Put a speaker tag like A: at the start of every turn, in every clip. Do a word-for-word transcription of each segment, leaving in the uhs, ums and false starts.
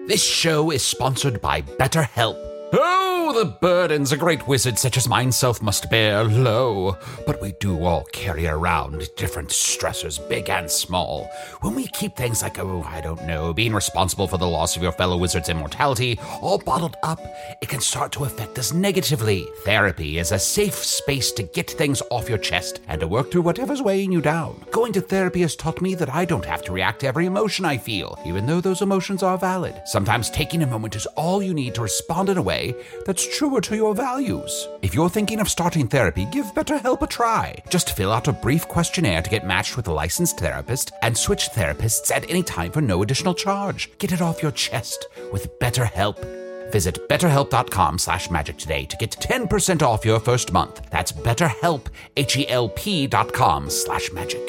A: This show is sponsored by BetterHelp. Oh, the burdens a great wizard such as myself must bear, lo. But we do all carry around different stressors, big and small. When we keep things like, oh, I don't know, being responsible for the loss of your fellow wizard's immortality, all bottled up, it can start to affect us negatively. Therapy is a safe space to get things off your chest and to work through whatever's weighing you down. Going to therapy has taught me that I don't have to react to every emotion I feel, even though those emotions are valid. Sometimes taking a moment is all you need to respond in a way that's truer to your values. If you're thinking of starting therapy, give BetterHelp a try. Just fill out a brief questionnaire to get matched with a licensed therapist and switch therapists at any time for no additional charge. Get it off your chest with BetterHelp. Visit betterhelp.com slash magic today to get ten percent off your first month. That's betterhelp, H-E-L-P dot com slash magic.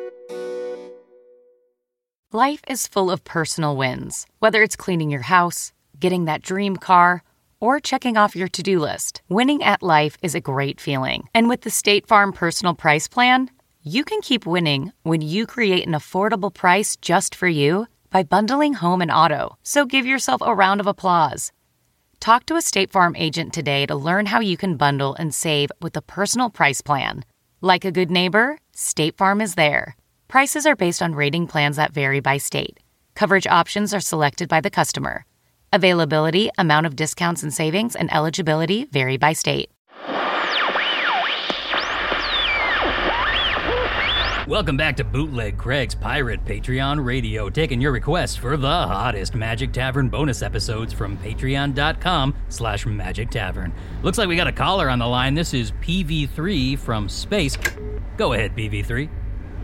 B: Life is full of personal wins, whether it's cleaning your house, getting that dream car, or checking off your to-do list. Winning at life is a great feeling. And with the State Farm Personal Price Plan, you can keep winning when you create an affordable price just for you by bundling home and auto. So give yourself a round of applause. Talk to a State Farm agent today to learn how you can bundle and save with the Personal Price Plan. Like a good neighbor, State Farm is there. Prices are based on rating plans that vary by state. Coverage options are selected by the customer. Availability, amount of discounts and savings, and eligibility vary by state.
C: Welcome back to Bootleg Craig's Pirate Patreon Radio, taking your requests for the hottest Magic Tavern bonus episodes from patreon.com slash Magic Tavern. Looks like we got a caller on the line. This is P V three from Space. Go ahead, P V three.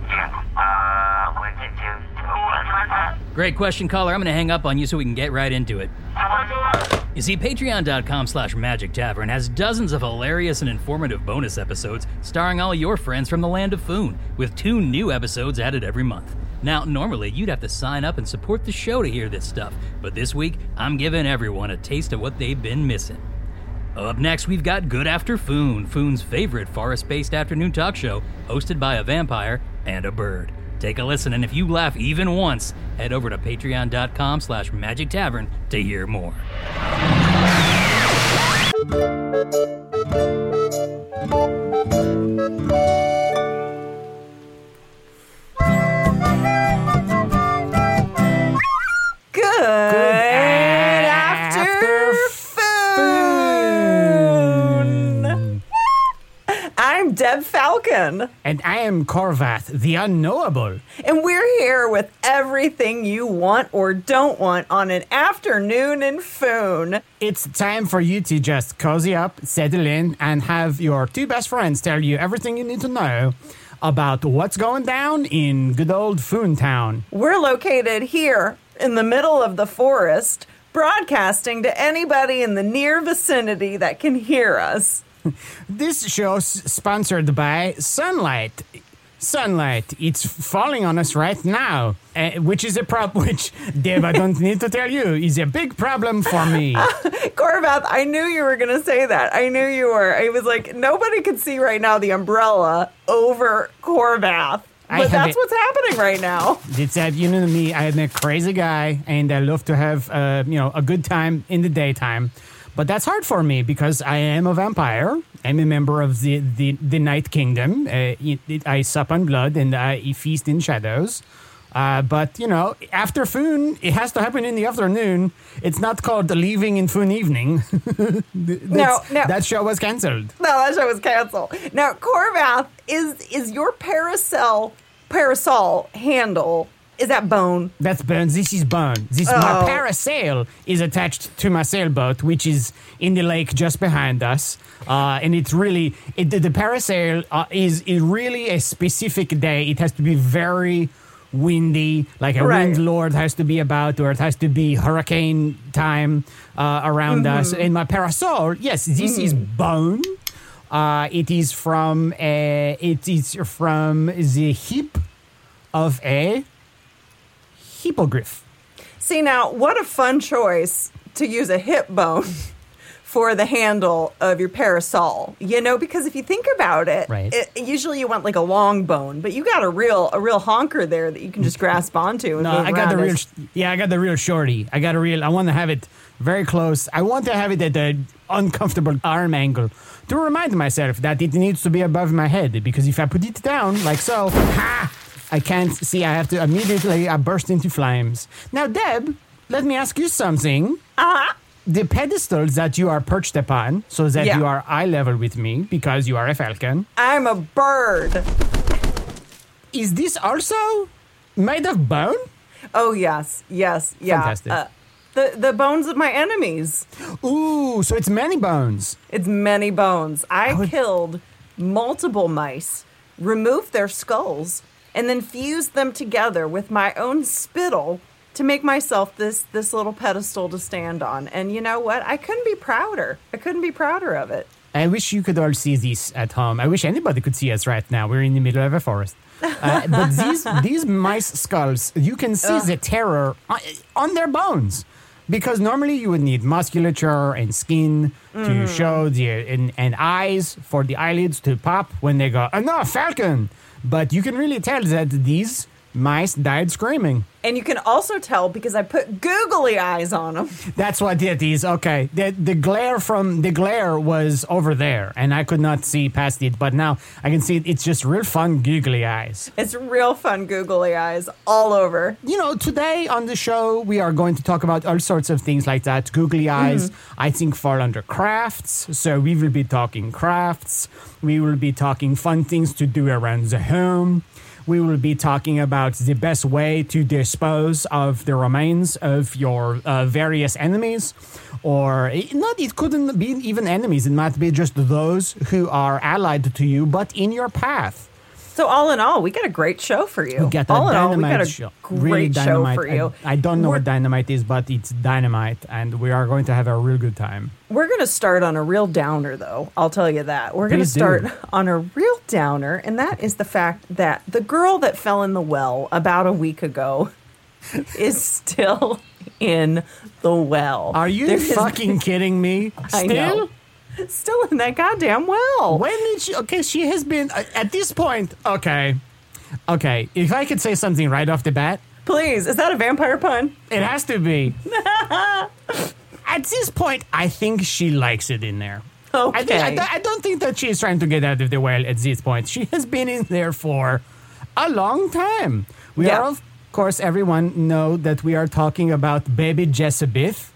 C: Great question, caller. I'm going to hang up on you so we can get right into it. You see, patreon.com slash Magic Tavern has dozens of hilarious and informative bonus episodes starring all your friends from the land of Foon, with two new episodes added every month. Now, normally, you'd have to sign up and support the show to hear this stuff, but this week, I'm giving everyone a taste of what they've been missing. Up next, we've got Good After Foon, Foon's favorite forest-based afternoon talk show, hosted by a vampire and a bird. Take a listen, and if you laugh even once, head over to patreon.com slash Magic Tavern to hear more.
D: Good after Foon. I'm Deb Falcon.
E: And I am Corvath, the Unknowable.
D: And we're here with everything you want or don't want on an afternoon in Foon.
E: It's time for you to just cozy up, settle in, and have your two best friends tell you everything you need to know about what's going down in good old Foon Town.
D: We're located here in the middle of the forest, broadcasting to anybody in the near vicinity that can hear us.
E: This show's sponsored by Sunlight. Sunlight, it's falling on us right now, uh, which is a problem, which, Deb, I don't need to tell you, is a big problem for me.
D: Uh, Corvath, I knew you were going to say that. I knew you were. I was like, nobody can see right now the umbrella over Corvath. But that's a, what's happening right now.
E: It's that, you know me, I'm a crazy guy, and I love to have, uh, you know, a good time in the daytime. But that's hard for me because I am a vampire. I'm a member of the, the, the Night Kingdom. Uh, it, it, I sup on blood and I feast in shadows. Uh, but, you know, after Foon, it has to happen in the afternoon. It's not called Leaving in Foon Evening.
D: no, no.
E: That show was canceled.
D: No, that show was canceled. Now, Corvath, is is your parasol, parasol handle... Is that Bone?
E: That's Bone. This is Bone. This
D: oh.
E: My parasail is attached to my sailboat, which is in the lake just behind us. Uh, and it's really it, the, the parasail uh, is is really a specific day. It has to be very windy, like a
D: right.
E: wind lord has to be about, or it has to be hurricane time uh, around mm-hmm. us. And my parasol, yes, this mm-hmm. is Bone. Uh, it is from a, it is from the hip of a hippogriff.
D: See, now, what a fun choice to use a hip bone for the handle of your parasol, you know, because if you think about it,
E: right.
D: it usually you want like a long bone, but you got a real a real honker there that you can just grasp onto. And
E: no,
D: move
E: I got the real.
D: as-
E: Yeah, I got the real shorty. I got a real. I want to have it very close. I want to have it at an uncomfortable arm angle to remind myself that it needs to be above my head. Because if I put it down like so, ha, I can't see. I have to immediately. I burst into flames. Now, Deb, let me ask you something.
D: Uh-huh.
E: The pedestals that you are perched upon, so that
D: Yeah.
E: you are eye level with me, because you are a falcon.
D: I'm a bird.
E: Is this also made of bone?
D: Oh yes, yes, yeah.
E: Fantastic.
D: Uh, the the bones of my enemies.
E: Ooh, so it's many bones.
D: It's many bones. I
E: would-
D: killed multiple mice, removed their skulls, and then fused them together with my own spittle to make myself this this little pedestal to stand on. And you know what? I couldn't be prouder. I couldn't be prouder of it.
E: I wish you could all see this at home. I wish anybody could see us right now. We're in the middle of a forest. Uh, but these these mice skulls, you can see the terror on, on their bones. Because normally you would need musculature and skin to show the and, and eyes for the eyelids to pop when they go, enough, falcon. But you can really tell that these mice died screaming.
D: And you can also tell because I put googly eyes on them.
E: That's what it is. Okay, the the glare from the glare was over there, and I could not see past it. But now I can see it. It's just real fun googly eyes.
D: It's real fun googly eyes all over.
E: You know, today on the show we are going to talk about all sorts of things like that. Googly eyes, I think, fall under crafts. So we will be talking crafts. We will be talking fun things to do around the home. We will be talking about the best way to dispose of the remains of your uh, various enemies. Or, it, not, it couldn't be even enemies. It might be just those who are allied to you, but in your path.
D: So all in all, we got a great show for you.
E: We got a
D: all in all, we
E: dynamite
D: got a
E: show.
D: great
E: Really
D: show
E: dynamite.
D: for you.
E: I, I don't know
D: We're-
E: what dynamite is, but it's dynamite, and we are going to have a real good time.
D: We're going to start on a real downer, though. I'll tell you that. We're going to
E: Please do.
D: start on a real downer, and that is the fact that the girl that fell in the well about a week ago is still in the well.
E: Are you
D: There is-
E: fucking kidding me?
D: I
E: Still?
D: know. Still in that goddamn well.
E: When did she? Okay, she has been uh, at this point. Okay, okay. If I could say something right off the bat,
D: Please, is that a vampire pun?
E: it has to be. At this point, I think she likes it in there.
D: Okay.
E: I, think, I, don't- I don't think that she's trying to get out of the well at this point. She has been in there for a long time. We
D: Yeah.
E: are, of course, everyone know that we are talking about baby Jezebeth.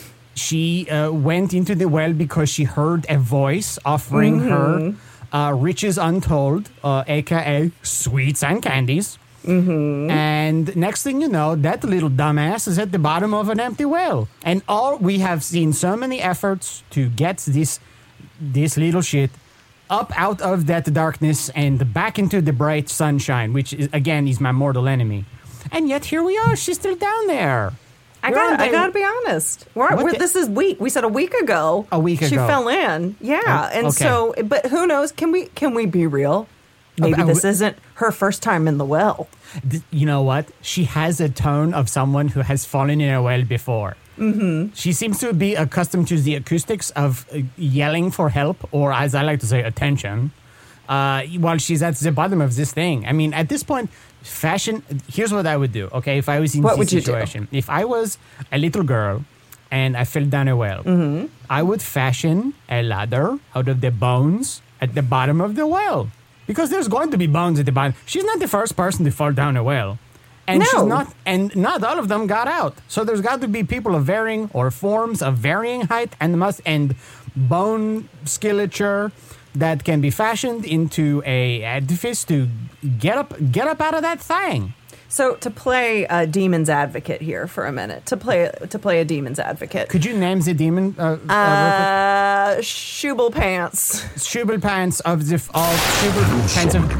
E: She uh, went into the well because she heard a voice offering her uh, riches untold, uh, a k a sweets and candies. Mm-hmm. And next thing you know, that little dumbass is at the bottom of an empty well. And all we have seen so many efforts to get this this little shit up out of that darkness and back into the bright sunshine, which is, again is my mortal enemy. And yet here we are. She's still down there.
D: I
E: We're
D: got.
E: on
D: I
E: day-
D: got to be honest. We're,
E: What
D: we're,
E: the-
D: this is week. We said a week ago.
E: A week
D: she
E: ago.
D: fell in. Yeah,
E: Oh,
D: and
E: okay.
D: so, but who knows? Can we? Can we be real? Maybe
E: Uh,
D: this
E: uh,
D: isn't her first time in the well.
E: D- You know what? She has a tone of someone who has fallen in a well before. Mm-hmm. She seems to be accustomed to the acoustics of uh, yelling for help, or as I like to say, attention, uh, while she's at the bottom of this thing. I mean, at this point, fashion. Here's what I would do. Okay, if I was in
D: What
E: this
D: would you do?
E: situation, if I was a little girl and I fell down a well,
D: Mm-hmm.
E: I would fashion a ladder out of the bones at the bottom of the well. Because there's going to be bones at the bottom. She's not the first person to fall down a well. And
D: No.
E: she's not and not all of them got out. So there's got to be people of varying or forms of varying height and must and bone skeleture that can be fashioned into a edifice to get up get up out of that thing.
D: So to play a demon's advocate here for a minute, to play to play a demon's advocate,
E: Could you name the demon? Uh, uh,
D: uh, Schubel pants.
E: Schubel pants of the f- all Schubel pants of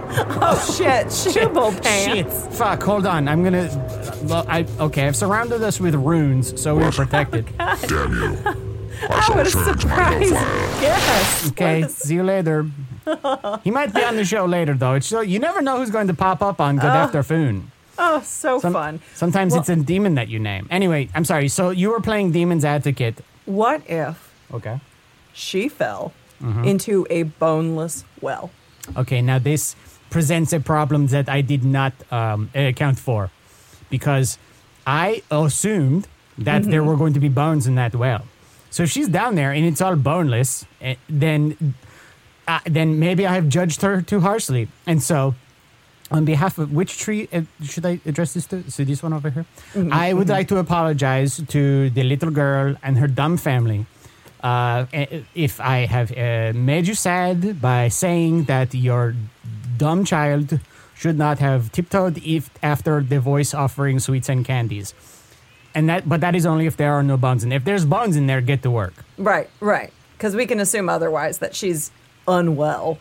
D: Oh shit, Schubel
E: Shit!
D: pants.
E: Fuck! Hold on. I'm gonna. Well, I okay. I've surrounded us with runes, so we're protected.
F: Damn you. I
D: Oh, what a
F: shall turn to my
D: surprise!
F: hellfire.
D: Yes.
E: Okay.
D: What a
E: See you later. He might be on the show later, though. It's so you never know who's going to pop up on Good Afternoon.
D: Oh, so
E: Some-
D: fun.
E: Sometimes
D: Well-
E: it's a demon that you name. Anyway, I'm sorry. So you were playing Demon's Advocate.
D: What if
E: Okay.
D: She fell into a boneless well.
E: Okay, now this presents a problem that I did not um, account for, because I assumed that there were going to be bones in that well. So if she's down there and it's all boneless, eh, then uh, then maybe I have judged her too harshly. And so, on behalf of which tree uh, should I address this to? So this one over here. I would like to apologize to the little girl and her dumb family. Uh, if I have uh, made you sad by saying that your dumb child should not have tiptoed if after the voice offering sweets and candies. And that, but that is only if there are no bones in there. If there's bones in there, get to work.
D: Right, right. Because we can assume otherwise that she's unwell.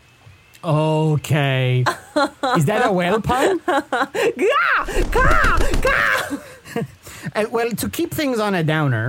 E: Okay. Is that a whale pun?
D: Gah! Gah! Gah!
E: Uh, well, to keep things on a downer,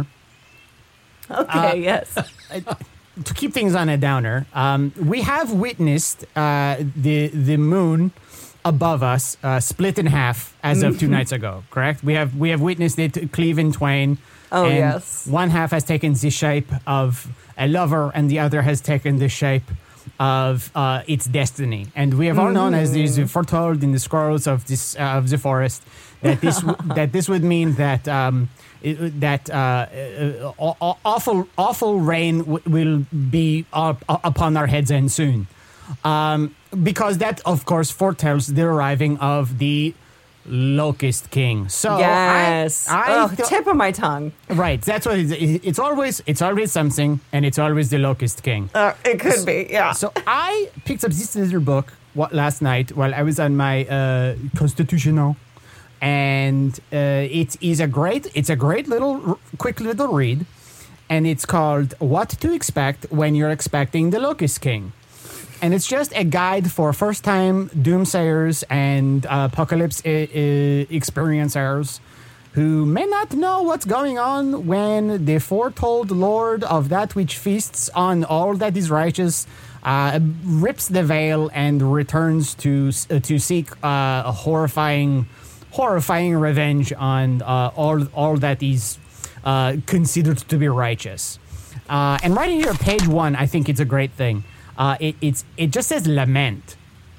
D: Okay, yes.
E: to keep things on a downer, um, we have witnessed uh, the the moon above us uh, split in half as of two nights ago. Correct? We have we have witnessed it cleave in twain.
D: Oh,
E: and
D: yes.
E: One half has taken the shape of a lover, and the other has taken the shape of uh, its destiny. And we have all known, as is foretold in the scrolls of this uh, of the forest, that this w- that this would mean that. Um, It, that uh, uh, awful, awful rain w- will be up, uh, upon our heads and soon, um, because that, of course, foretells the arriving of the Locust King. So
D: Yes.
E: I, I
D: oh,
E: th-
D: tip of my tongue.
E: right. That's what it's, it's always. It's always something, and it's always the Locust King.
D: Uh, it could be, yeah.
E: So I picked up this little book what, last night while I was on my uh, constitutional. And uh, it is a great, it's a great little, quick little read, and it's called "What to Expect When You're Expecting the Locust King," and it's just a guide for first-time doomsayers and uh, apocalypse I- I- experiencers who may not know what's going on when the foretold Lord of that which feasts on all that is righteous uh, rips the veil and returns to uh, to seek uh, a horrifying. horrifying revenge on uh, all all that is uh, considered to be righteous. Uh, and right here, page one, I think it's a great thing. Uh, it, it's it just says lament.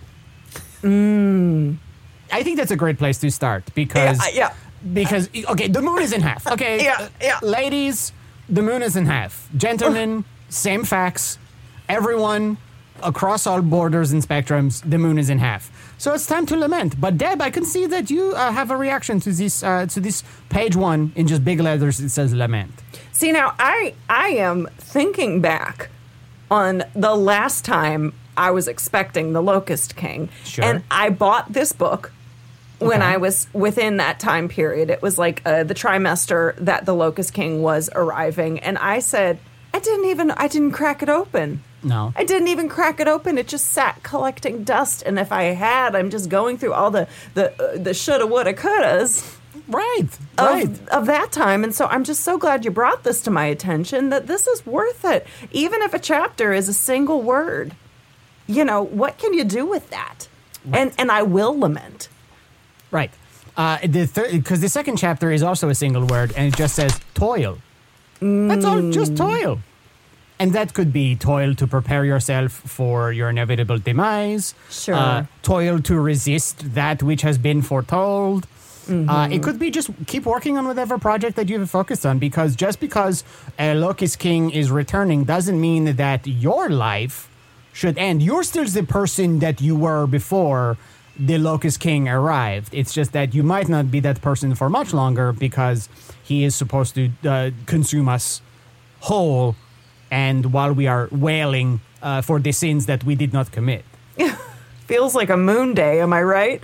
D: Mm.
E: I think that's a great place to start because
D: Yeah, yeah.
E: because okay, the moon is in half. Okay,
D: Yeah, yeah.
E: ladies, the moon is in half. Gentlemen, same facts. Everyone, across all borders and spectrums, the moon is in half. So it's time to lament. But Deb, I can see that you uh, have a reaction to this uh, to this page one in just big letters. It says lament.
D: See, now I I am thinking back on the last time I was expecting the Locust King.
E: Sure.
D: And I bought this book when
E: Okay.
D: I was within that time period. It was like uh, the trimester that the Locust King was arriving. And I said, I didn't even, I didn't crack it open.
E: No.
D: I didn't even crack it open. It just sat collecting dust. And if I had, I'm just going through all the, the, uh, the shoulda, woulda, couldas.
E: Right.
D: Of,
E: Right.
D: of that time. And so I'm just so glad you brought this to my attention, that this is worth it. Even if a chapter is a single word, you know, what can you do with that? And and I will lament.
E: Right. Uh, the third, because the second chapter is also a single word, and it just says toil. That's all, just toil. And that could be toil to prepare yourself for your inevitable demise.
D: Sure.
E: Uh, toil to resist that which has been foretold. Uh, it could be just keep working on whatever project that you have focused on, because just because a Locust King is returning doesn't mean that your life should end. You're still the person that you were before the Locust King arrived. It's just that you might not be that person for much longer, because he is supposed to uh, consume us whole, and while we are wailing uh, for the sins that we did not commit.
D: Feels like a moon day, am I right?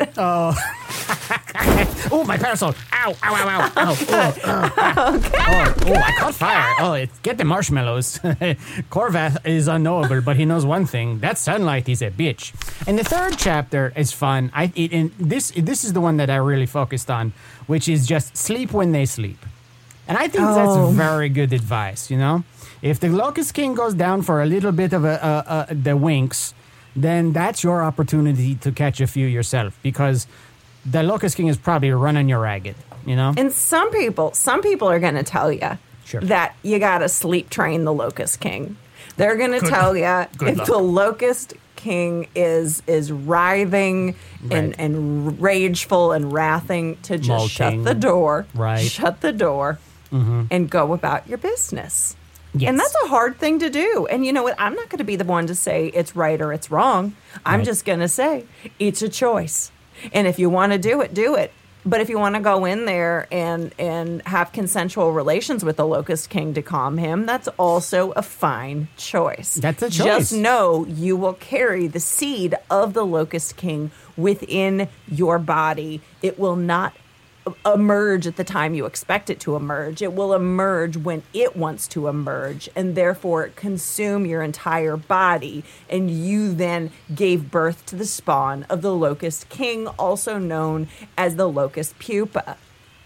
E: Oh, my parasol. Ow, ow, ow, ow, ow. Oh, oh, oh, oh, I caught fire. Oh, it, get the marshmallows. Corvath is unknowable, but he knows one thing. That sunlight is a bitch. And the third chapter is fun. I it, and this this is the one that I really focused on, which is just sleep when they sleep. And I think
D: Oh.
E: that's very good advice, you know? If the Locust King goes down for a little bit of a, uh, uh, the winks, then that's your opportunity to catch a few yourself, because the Locust King is probably running you ragged, you know?
D: And some people, some people are going to tell you,
E: Sure.
D: that you got to sleep train the Locust King. They're going to
C: Good-
D: tell you
C: good
D: if
C: luck.
D: the Locust King is is writhing and,
E: Right.
D: and rageful and wrathing to just
E: Molting.
D: shut the door,
E: Right.
D: shut the door, and go about your business.
E: Yes.
D: And that's a hard thing to do. And you know what? I'm not going to be the one to say it's right or it's wrong. I'm
E: Right.
D: just going to say it's a choice. And if you want to do it, do it. But if you want to go in there and and have consensual relations with the Locust King to calm him, that's also a fine choice.
E: That's a choice.
D: Just know you will carry the seed of the Locust King within your body. It will not emerge at the time you expect it to emerge. It will emerge when it wants to emerge, and therefore consume your entire body. And you then gave birth to the spawn of the Locust King, also known as the Locust Pupa.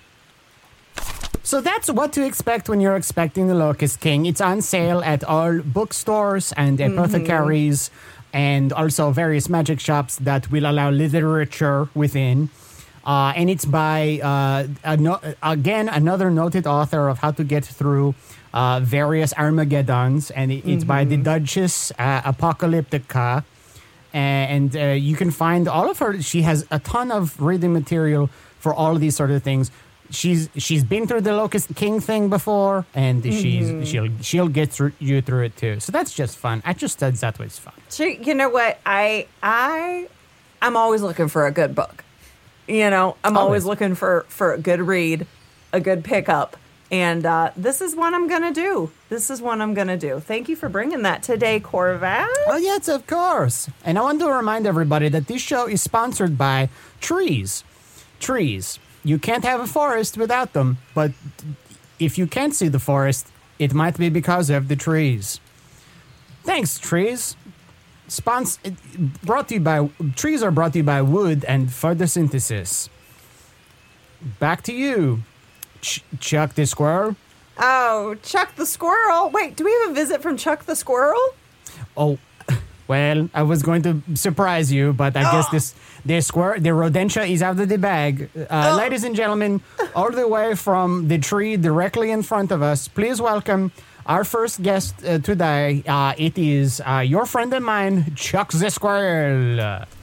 E: So that's what to expect when you're expecting the Locust King. It's on sale at all bookstores and apothecaries, and also various magic shops that will allow literature within. Uh, and it's by, uh, ano- again, another noted author of how to get through uh, various Armageddons. And it, it's by the Duchess uh, Apocalyptica. And uh, you can find all of her. She has a ton of reading material for all of these sort of things. She's she's been through the Locust King thing before, and she's she'll she'll get through you through it too. So that's just fun. I just thought that was fun.
D: So, you know what? I I I'm always looking for a good book. You know, I'm always
E: Always.
D: looking for, for a good read, a good pickup. And uh, this is what I'm going to do. This is what I'm going to do. Thank you for bringing that today, Corvette.
E: Oh, yes, of course. And I want to remind everybody that this show is sponsored by trees. Trees. You can't have a forest without them, but if you can't see the forest, it might be because of the trees. Thanks, trees. Spons- brought to you by trees are brought to you by wood and photosynthesis. Back to you, Ch- Chuck the squirrel.
D: Oh, Chuck the squirrel. Wait, do we have a visit from Chuck the squirrel?
E: Oh, well, I was going to surprise you, but I guess this the squirrel, the rodentia is out of the bag. Uh, Ladies and gentlemen, all the way from the tree directly in front of us, please welcome our first guest uh, today. Uh, it is uh, your friend and mine, Chuck the squirrel.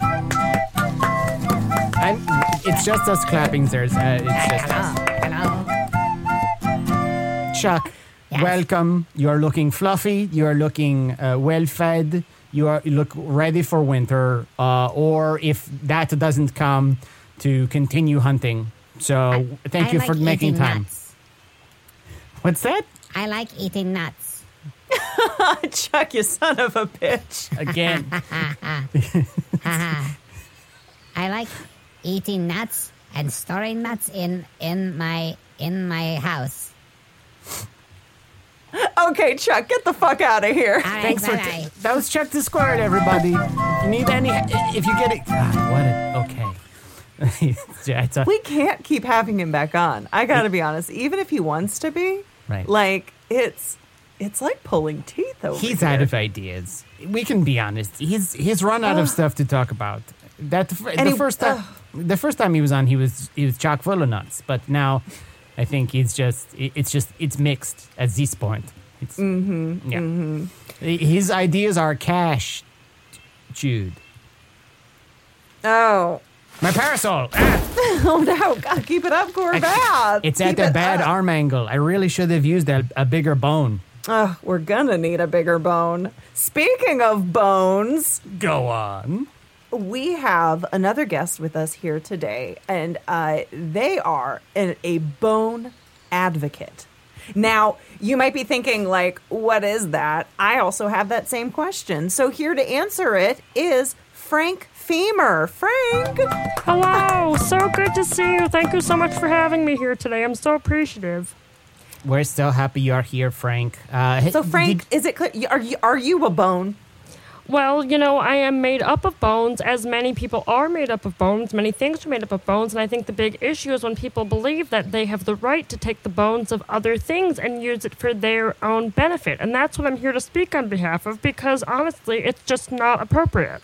E: And it's just us clapping, there's uh, it's just us. Chuck, welcome. You're looking fluffy. You're looking uh, well fed. You are you look ready for winter, uh, or if that doesn't come, to continue hunting. So thank
G: I
E: you
G: like
E: for making
G: eating
E: time.
G: Nuts.
E: What's that?
G: I like eating nuts.
D: Chuck, you son of a bitch.
E: Again.
G: I like eating nuts and storing nuts in in my in my house.
D: Okay, Chuck, get the fuck out of here.
G: All right,
E: Thanks for
G: bye-bye.
E: that was Chuck the squirrel, everybody. You need any? If you get it, God, what? A, okay. Yeah, it's a-
D: We can't keep having him back on. I got to be honest. Even if he wants to be,
E: Right.
D: like, it's it's like pulling teeth over
E: He's
D: here.
E: out of ideas. We can be honest. He's he's run out of stuff to talk about. That
D: And
E: the
D: he-
E: first time, the first time he was on, he was he was chock full of nuts. But now, I think he's just it- it's just it's mixed at this point. It's, mm-hmm, yeah. Mm-hmm. His ideas are cash, Jude.
D: Oh.
E: My parasol. Ah,
D: Oh, no. God, keep it up, Corvette.
E: it's
D: Keep
E: at a
D: it
E: bad
D: up.
E: arm angle. I really should have used a, a bigger bone.
D: Ugh, we're gonna need a bigger bone. Speaking of bones,
E: Go on.
D: we have another guest with us here today, and uh, they are an, a bone advocate. Now, you might be thinking, like, what is that? I also have that same question. So here to answer it is Frank Femur. Frank!
H: Hello, so good to see you. Thank you so much for having me here today. I'm so appreciative.
E: We're so happy you're here, Frank. Uh,
D: So, Frank,
E: did-
D: is it clear? Are you, are you a bone?
H: Well, you know, I am made up of bones, as many people are made up of bones. Many things are made up of bones, and I think the big issue is when people believe that they have the right to take the bones of other things and use it for their own benefit. And that's what I'm here to speak on behalf of, because honestly, it's just not appropriate.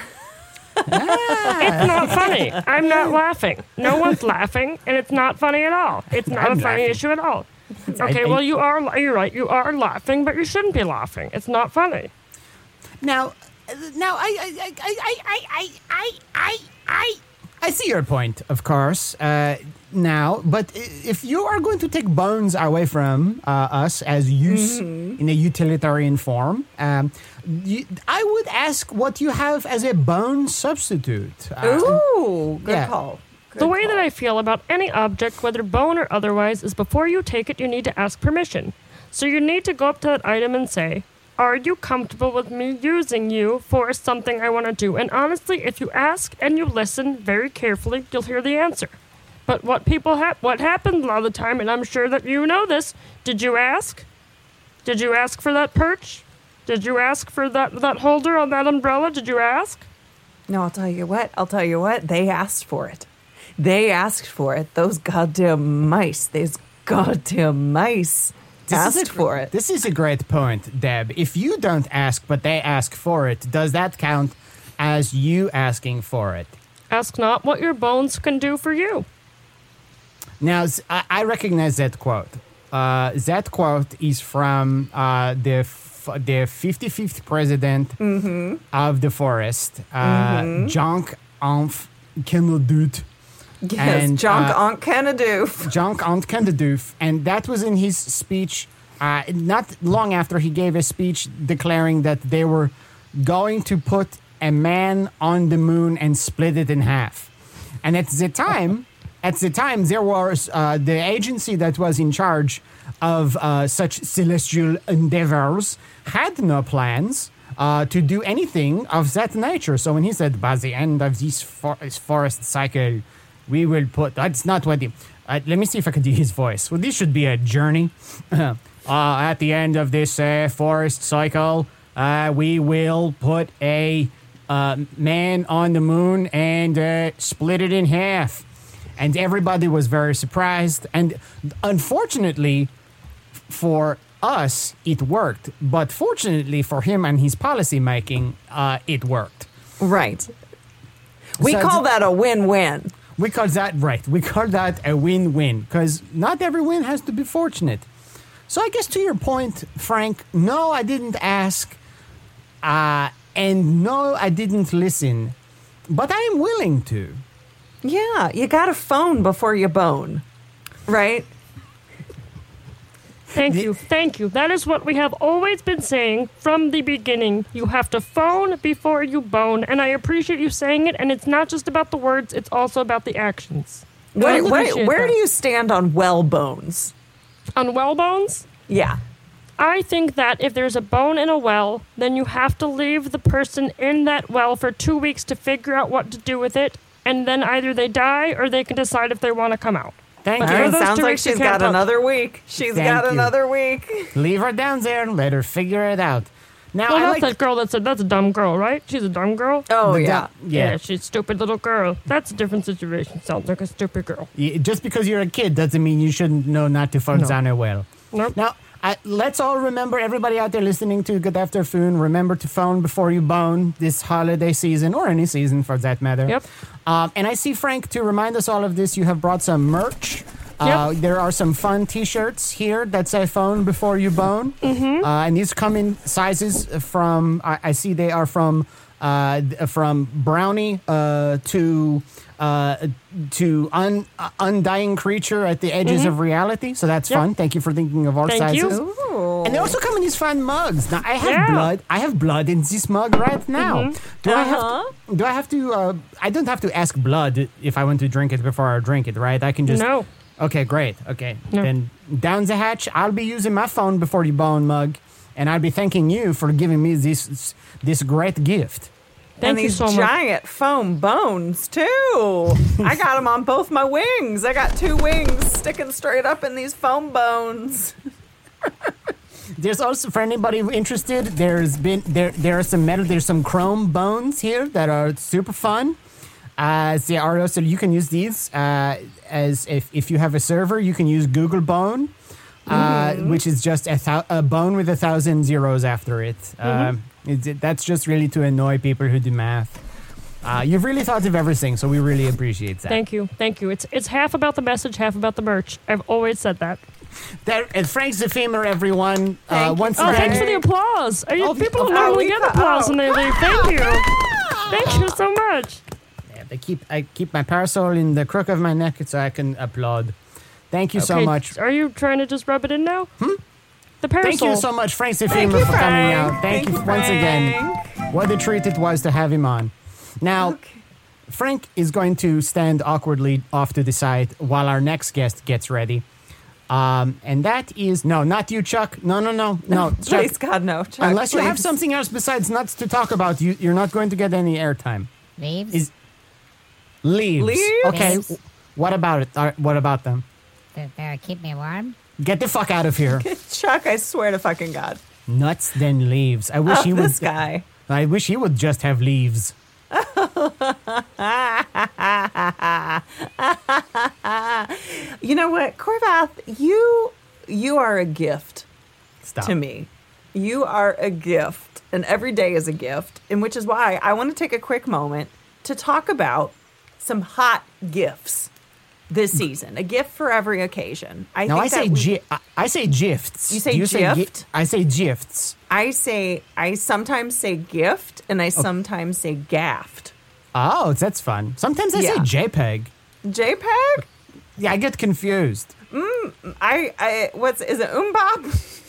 H: It's not funny. I'm not laughing. No one's laughing, and it's not funny at all. It's not
E: I'm
H: a funny
E: laughing.
H: issue at all. Okay,
E: I-
H: well, you are, you're right. You are laughing, but you shouldn't be laughing. It's not funny.
E: Now, uh, now I, I, I, I, I, I, I, I, I, I see your point, of course. Uh, now, but i- if you are going to take bones away from uh, us as use in a utilitarian form, um, you, I would ask what you have as a bone substitute. Uh,
D: Ooh, good
E: yeah.
D: call. Good
H: The way
D: call.
H: that I feel about any object, whether bone or otherwise, is before you take it, you need to ask permission. So you need to go up to that item and say, are you comfortable with me using you for something I want to do? And honestly, if you ask and you listen very carefully, you'll hear the answer. But what people have, what happens a lot of the time, and I'm sure that you know this, did you ask? Did you ask for that perch? Did you ask for that, that holder on that umbrella? Did you ask?
D: No, I'll tell you what. I'll tell you what. They asked for it. They asked for it. Those goddamn mice. Those goddamn mice
E: This is
D: asked
E: a-
D: for it.
E: This is a great point, Deb. If you don't ask, but they ask for it, does that count as you asking for it?
H: Ask not what your bones can do for you.
E: Now, s- I, I recognize that quote. Uh, that quote is from uh, the f- the fifty-fifth president of the forest, uh, Jonk Anf Kennedoot.
D: Yes,
E: And,
D: Junk
E: uh,
D: Aunt Canadoo.
E: Jonk Ant Kendedoof, and that was in his speech uh, not long after he gave a speech declaring that they were going to put a man on the moon and split it in half. And at the time, at the time, there was uh, the agency that was in charge of uh, such celestial endeavors had no plans uh, to do anything of that nature. So when he said, by the end of this for- forest cycle, we will put. That's not what the. Uh, let me see if I can do his voice. Well, this should be a journey. uh, at the end of this uh, forest cycle, uh, we will put a uh, man on the moon and uh, split it in half. And everybody was very surprised. And unfortunately for us, it worked. But fortunately for him and his policy making, uh, it worked.
D: Right. We
E: So
D: call
E: th-
D: that a win-win.
E: We call that, right, we call that a win-win, because not every win has to be fortunate. So I guess to your point, Frank, no, I didn't ask, uh, and no, I didn't listen, but I am willing to.
D: Yeah, you got to phone before you bone, right?
H: Thank you. Thank you. That is what we have always been saying from the beginning. You have to phone before you bone. And I appreciate you saying it. And it's not just about the words, it's also about the actions. And I
D: Wait, wait,
H: appreciate
D: where
H: that.
D: do you stand on well bones?
H: On well bones?
D: Yeah.
H: I think that if there's a bone in a well, then you have to leave the person in that well for two weeks to figure out what to do with it. And then either they die or they can decide if they want to come out.
E: Thank
H: But
E: you.
H: for
D: It
H: those
D: sounds
H: two
D: like
H: weeks you
D: she's
H: can't
D: got
H: touch.
D: another week. She's
E: Thank
D: got
E: you.
D: another week.
E: Leave her down there and let her figure it out. Now,
H: Well,
E: I
H: that's
E: like
H: that girl that said that's a dumb girl, right? She's a dumb girl.
D: Oh,
E: the-
D: yeah.
E: yeah.
H: she's a stupid little girl. That's a different situation. Sounds like a stupid girl.
E: Y- Just because you're a kid doesn't mean you shouldn't know not to phone
H: No.
E: down a well.
H: Nope.
E: Now, I, let's all remember, everybody out there listening to Good Afternoon, remember to phone before you bone this holiday season, or any season for that matter.
H: Yep.
E: Um, and I see, Frank, to remind us all of this, you have brought some merch. Uh, There are some fun T-shirts here that say "Phone Before You Bone," mm-hmm. uh, and these come in sizes from. I, I see they are from uh, th- from brownie uh, to uh, to un, uh, undying creature at the edges of reality. So that's
H: Yep.
E: fun. Thank you for thinking of our
H: Thank you.
E: sizes.
D: Ooh.
E: And they also come in these fun mugs. Now I have
H: Yeah.
E: blood. I have blood in this mug right now. Do I have?
D: Uh-huh.
E: To, do I have to? Uh, I don't have to ask blood if I want to drink it before I drink it, right? I can just.
H: No.
E: Okay, great. Okay,
H: No.
E: then down the hatch. I'll be using my phone before you bone mug, and I'll be thanking you for giving me this this great gift.
H: Thank
D: and
H: you
D: these
H: so much.
D: giant foam bones too. I got them on both my wings. I got two wings sticking straight up in these foam bones.
E: There's also, for anybody interested, there's been there there are some metal. There's some chrome bones here that are super fun. Uh, they are also, you can use these uh, as if if you have a server, you can use Google Bone, uh, which is just a, thou- a bone with a thousand zeros after it. Um, it's, it. That's just really to annoy people who do math. Uh, you've really thought of everything, so we really appreciate that.
H: Thank you. Thank you. It's it's half about the message, half about the merch. I've always said that.
E: There, and Frank Zefemer, everyone. Uh,
D: Thank
E: once
H: Oh,
E: again.
H: thanks for the applause. Are you,
E: Oh,
H: people
E: oh,
H: don't normally
D: we
H: get
D: got-
H: applause
D: oh.
H: when they leave. Thank you. Thank you so much.
E: Yeah, I keep I keep my parasol in the crook of my neck so I can applaud. Thank you so
H: Okay,
E: much.
H: Are you trying to just rub it in now? Hmm? The parasol.
E: Thank you so much, Frank
D: Thank
E: Zefemer,
D: you,
E: for coming
D: Frank.
E: out. Thank,
D: Thank
E: you
D: you,
E: once again.
D: Frank.
E: What a treat it was to have him on. Now,
D: Okay.
E: Frank is going to stand awkwardly off to the side while our next guest gets ready. Um, and that is no, not you, Chuck. No, no, no, no. Chuck,
D: Please, God, no. Chuck,
E: unless you have
D: please.
E: something else besides nuts to talk about, you you're not going to get any airtime.
G: Leaves?
E: Is leaves?
D: Leaves?
E: Okay.
G: Leaves.
E: What about it? Uh, what about them?
G: They're, they're keep me warm.
E: Get the fuck out of here.
D: Chuck, I swear to fucking God.
E: Nuts then leaves. I wish
D: Oh,
E: he would.
D: this guy.
E: I wish he would just have leaves.
D: You know what, Corvath, you you are a gift
E: Stop.
D: to me. You are a gift, and every day is a gift, and which is why I want to take a quick moment to talk about some hot gifts this season. A gift for every occasion. I
E: Now
D: think
E: I say
D: that we-
E: gi- I, I say gifts.
D: You say
E: Do gi-
D: gift?
E: I say gifts.
D: I say I sometimes say gift, and I sometimes say gaffed.
E: Oh, that's fun. Sometimes I
D: Yeah.
E: say JPEG.
D: JPEG?
E: Yeah, I get confused.
D: I I what's is it umbop?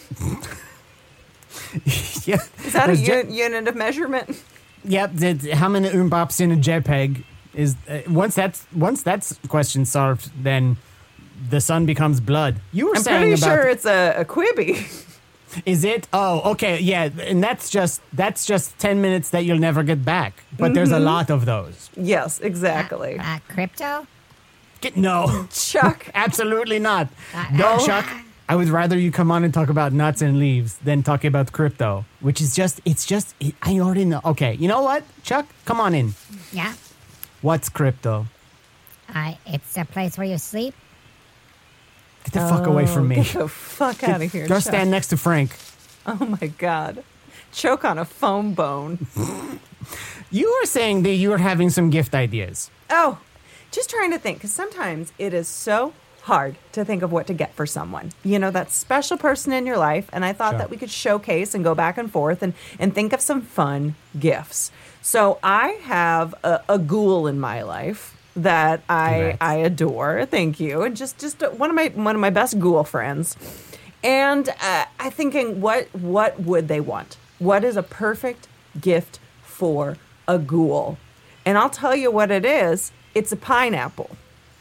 E: yeah.
D: Is that a
E: There's J-
D: u- unit of measurement?
E: Yep. The, how many umbops in a JPEG is uh, once that's once that's question solved, then the sun becomes blood. You were
D: I'm
E: saying
D: pretty
E: about
D: sure it's a, a Quibi.
E: is it? Oh, okay, yeah, and that's just that's just ten minutes that you'll never get back. But there's a
D: Mm-hmm.
E: lot of those.
D: Yes, exactly.
G: Uh, crypto?
E: Get, no,
D: Chuck,
E: absolutely not.
G: Uh,
E: No,
G: uh,
E: Chuck. I would rather you come on and talk about nuts and leaves than talk about crypto, which is just, it's just, it, I already know. Okay, you know what, Chuck? Come on in.
G: Yeah.
E: What's crypto?
G: Uh, it's a place where you sleep.
E: Get the fuck away from me.
D: Get the fuck out of here.
E: Go
D: Chuck.
E: stand next to Frank.
D: Oh my God. Choke on a foam bone.
E: You were saying that you were having some gift ideas.
D: Oh, just trying to think, because sometimes it is so hard to think of what to get for someone. You know, that special person in your life. And I thought
E: Sure.
D: that we could showcase and go back and forth and, and think of some fun gifts. So I have a, a ghoul in my life that I
E: Congrats.
D: I adore. Thank you. And just just one of my one of my best ghoul friends. And uh, I'm thinking, what what would they want? What is a perfect gift for a ghoul? And I'll tell you what it is. It's a pineapple.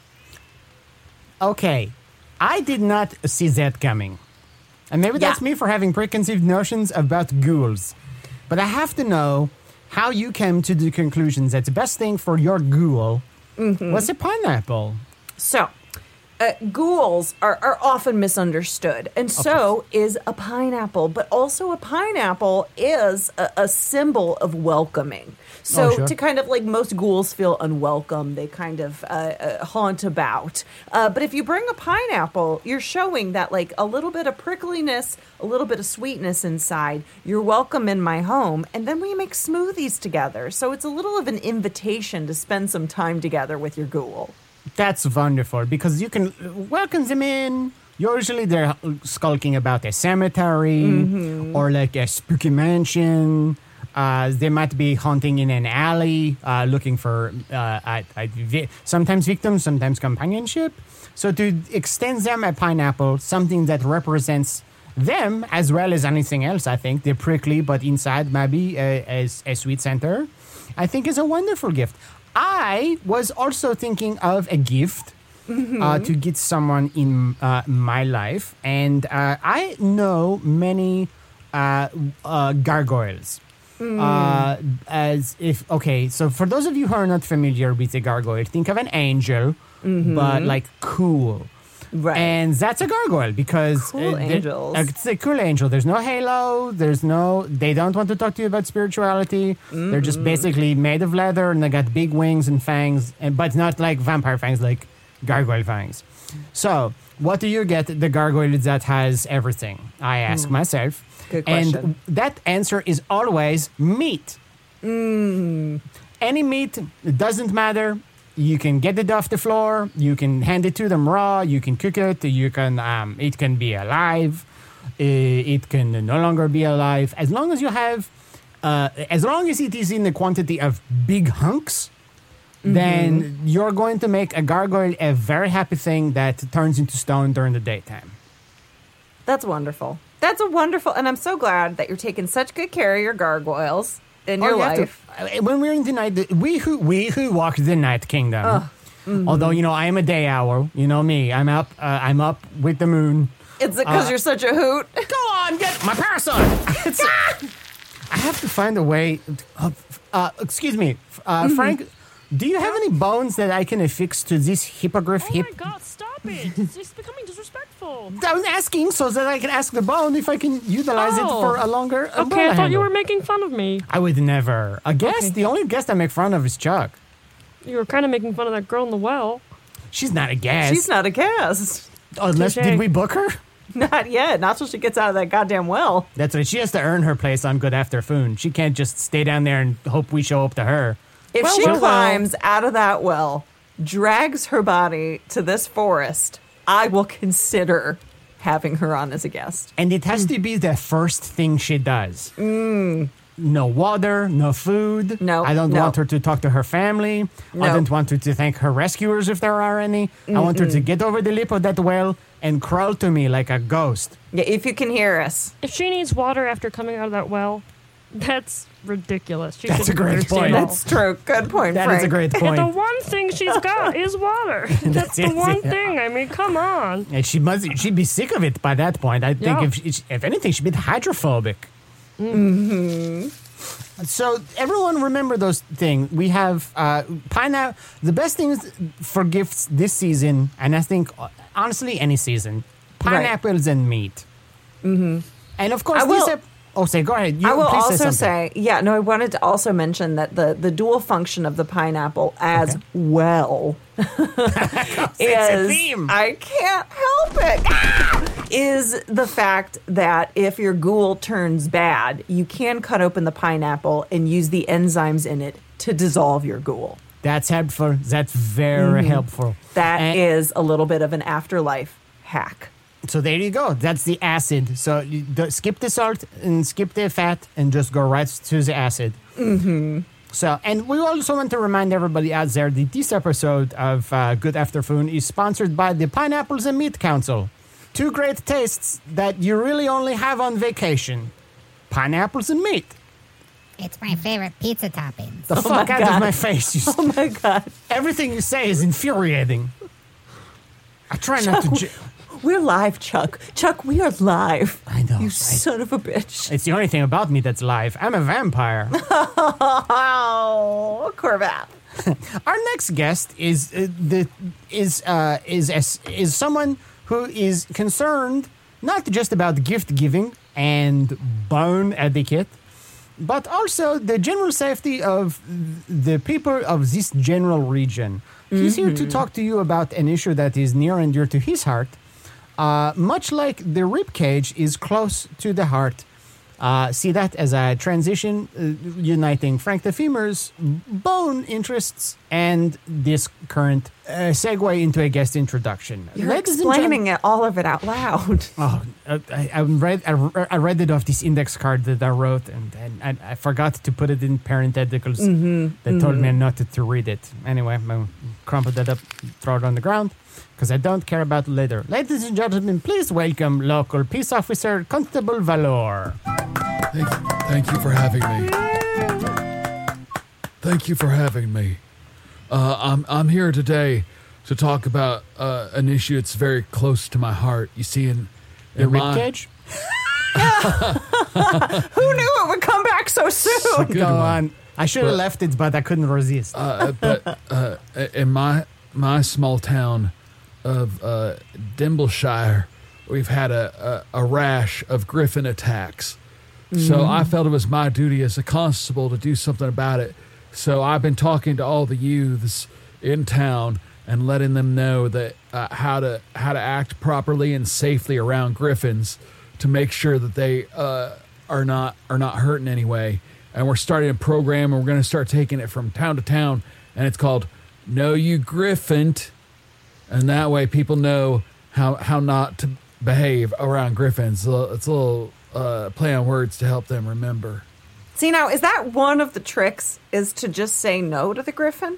E: Okay, I did not see that coming. And maybe that's
D: Yeah.
E: me for having preconceived notions about ghouls. But I have to know how you came to the conclusions that the best thing for your ghoul
D: Mm-hmm.
E: was a pineapple.
D: So, uh, ghouls are, are often misunderstood, and so is a pineapple. But also, a pineapple is a, a symbol of welcoming. So,
E: Oh, sure.
D: to kind of like most ghouls feel unwelcome, they kind of uh, uh, haunt about. Uh, but if you bring a pineapple, you're showing that like a little bit of prickliness, a little bit of sweetness inside. You're welcome in my home, and then we make smoothies together. So it's a little of an invitation to spend some time together with your ghoul.
E: That's wonderful because you can welcome them in. Usually they're skulking about a cemetery
D: Mm-hmm.
E: or like a spooky mansion. Uh, they might be hunting in an alley, uh, looking for uh, uh, uh, vi- sometimes victims, sometimes companionship. So to extend them a pineapple, something that represents them as well as anything else, I think they're prickly, but inside maybe a, a, a sweet center, I think is a wonderful gift. I was also thinking of a gift uh, to get someone in uh, my life, and uh, I know many uh, uh, gargoyles. Uh, as if okay, so for those of you who are not familiar with a gargoyle, think of an angel, but like cool.
D: Right.
E: And that's a gargoyle because
D: Cool
E: they-
D: angels.
E: uh, it's a cool angel. There's no halo. There's no. They don't want to talk to you about spirituality. They're just basically made of leather and they got big wings and fangs, and but not like vampire fangs, like gargoyle fangs. So, what do you get the gargoyle that has everything? I ask myself.
D: Good question.
E: And that answer is always meat.
D: Mm.
E: Any meat, it doesn't matter. You can get it off the floor. You can hand it to them raw. You can cook it. You can. Um, it can be alive. Uh, it can no longer be alive. As long as you have, uh, as long as it is in the quantity of big hunks, mm-hmm. then you're going to make a gargoyle a very happy thing that turns into stone during the daytime.
D: That's wonderful. That's a wonderful, and I'm so glad that you're taking such good care of your gargoyles in your
E: Oh, you have
D: life.
E: to- when we're in the night, we who we who walk the night kingdom.
D: mm-hmm.
E: Although you know I am a day owl, you know me. I'm up. Uh, I'm up with the moon.
D: Is it because
E: Uh,
D: you're such a hoot?
E: Go on, get my parasol. It's- I have to find a way. Of, uh, excuse me, uh,
D: Mm-hmm.
E: Frank. Do you have any bones that I can affix to this hippogriff
H: Oh
E: hip?
H: my god, stop it. It's becoming disrespectful.
E: I'm asking so that I can ask the bone if I can utilize it
H: Oh.
E: for a longer
H: Okay,
E: umbrella
H: I thought you
E: handle.
H: were making fun of me.
E: I would never. A guest.
H: Okay.
E: The only guest I make fun of is Chuck.
H: You were kind of making fun of that girl in the well.
E: She's not a guest.
D: She's not a guest.
E: Unless
H: Touche.
E: did we book her?
D: Not yet. Not till she gets out of that goddamn well.
E: That's right. She has to earn her place on Good Afternoon. She can't just stay down there and hope we show up to her.
D: If
E: Well,
D: she
E: well,
D: climbs out of that well, drags her body to this forest, I will consider having her on as a guest.
E: And it has to be the first thing she does. No water, no food.
D: No,
E: I don't
D: no.
E: want her to talk to her family. I
D: No.
E: don't want her to thank her rescuers if there are any. I want her to get over the lip of that well and crawl to me like a ghost.
D: Yeah, if you can hear us.
H: If she needs water after coming out of that well, that's ridiculous. She
E: That's
H: should
E: a great
H: understand
E: point.
H: all.
D: That's true. Good point,
E: That
D: Frank.
E: is a great
H: The
E: point.
H: one thing she's got is water. That's the
E: it.
H: one thing. I mean, come on.
E: And she must. She'd be sick of it by that point. I think
H: Yeah.
E: if she, if anything, she'd be hydrophobic. Mm-hmm. So everyone remember those things. We have uh, pineapple. The best things for gifts this season, and I think uh, honestly any season,
D: Right.
E: pineapples and meat. Mm-hmm. And of course,
D: I will-
E: these ep- oh, say go ahead. You,
D: I will
E: please
D: also
E: something.
D: say, yeah, no, I wanted to also mention that the, the dual function of the pineapple as well
E: It's a
D: is,
E: theme.
D: I can't help it, ah! is the fact that if your ghoul turns bad, you can cut open the pineapple and use the enzymes in it to dissolve your ghoul.
E: That's helpful. That's very helpful.
D: That
E: And-
D: is a little bit of an afterlife hack.
E: So there you go. That's the acid. So you do, skip the salt and skip the fat and just go right to the acid. Mm-hmm. So, and we also want to remind everybody out there that this episode of uh, Good Afternoon is sponsored by the Pineapples and Meat Council. Two great tastes that you really only have on vacation. Pineapples and meat.
G: It's my favorite pizza toppings.
E: The fuck
D: my
E: out
D: God.
E: of my face. You,
D: Oh my God.
E: everything you say is infuriating. I try not to... Ju-
D: We're live, Chuck. Chuck, we are live.
E: I know.
D: You
E: I-
D: son of a bitch.
E: It's the only thing about me that's live. I'm a vampire.
D: Oh, Corvath.
E: Our next guest is uh, the is uh, is is is someone who is concerned not just about gift giving and bone etiquette, but also the general safety of the people of this general region. He's here to talk to you about an issue that is near and dear to his heart. Uh, much like the rib cage is close to the heart. Uh, see that as a transition uh, uniting Frank the Femur's bone interests and this current uh, segue into a guest introduction.
D: You're
E: Ladies and
D: explaining it, all of it out loud.
E: Oh, uh, I, I read I, re- I read it off this index card that I wrote, and, and I, I forgot to put it in parentheticals. That told me not to, to read it. Anyway, I crumpled it up, throw it on the ground, because I don't care about it later. Ladies and gentlemen, please welcome local peace officer Constable Valor.
F: Thank, thank you for having me. Thank you for having me. Uh, I'm I'm here today to talk about uh, an issue that's very close to my heart. You see, in,
E: The
F: in
E: rib
F: my
E: cage.
D: Who knew it would come back so soon?
F: good
E: Go
F: one.
E: on. I should have
F: But-
E: left it, but I couldn't resist.
F: Uh, but uh, in my my small town of uh, Dimbleshire, we've had a, a, a rash of griffin attacks. So I felt it was my duty as a constable to do something about it. So I've been talking to all the youths in town and letting them know that uh, how to how to act properly and safely around griffins to make sure that they uh, are not are not hurt in any way. And we're starting a program, and we're going to start taking it from town to town, and it's called know you Griffin, and that way people know how how not to behave around griffins. It's a little, it's a little uh, play on words to help them remember.
D: See, now, is that one of the tricks, is to just say no to the griffin?